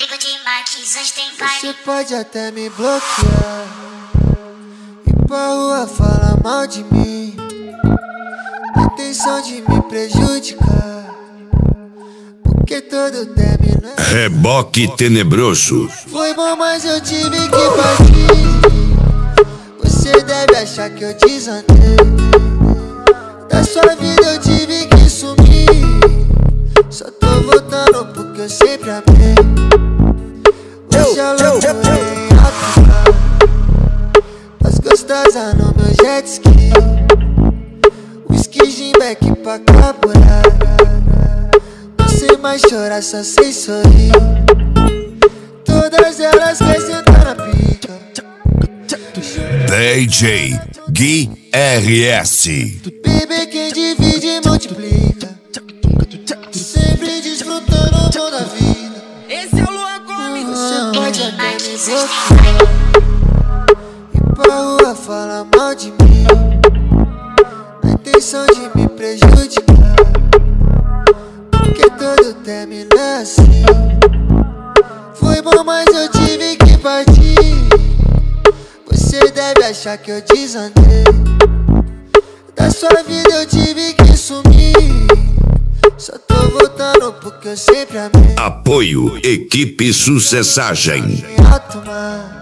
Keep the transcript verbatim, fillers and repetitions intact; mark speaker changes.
Speaker 1: Você pode até me bloquear e pra rua falar mal de mim, a intenção de me prejudicar, porque todo término é...
Speaker 2: Reboque tenebroso.
Speaker 1: Foi bom, mas eu tive que partir. Você deve achar que eu desandei. Da sua vida eu tive que sumir. Só tô voltando porque eu sempre amei. Hoje a loucura é em alto mar, as gostosas no meu jet ski, whisky, gin, beck pra carburar. Não sei mais chorar, só sei sorrir. Todas elas querem sentar na pica.
Speaker 2: D J Gui R S.
Speaker 1: Bebê, quem divide multiplica, sempre desfrutando o bom da vida.
Speaker 3: Esse é o Luan Gomes.
Speaker 1: Você pode até me bloquear e pra rua falar mal de mim, a intenção de me prejudicar, porque todo término é assim. Foi bom, mas eu tive que partir. Você deve achar que eu desandei. Da sua vida eu tive que sumir. Só tô voltando porque eu sempre amei.
Speaker 2: Apoio Equipe Sucessagem.
Speaker 1: Em alto mar,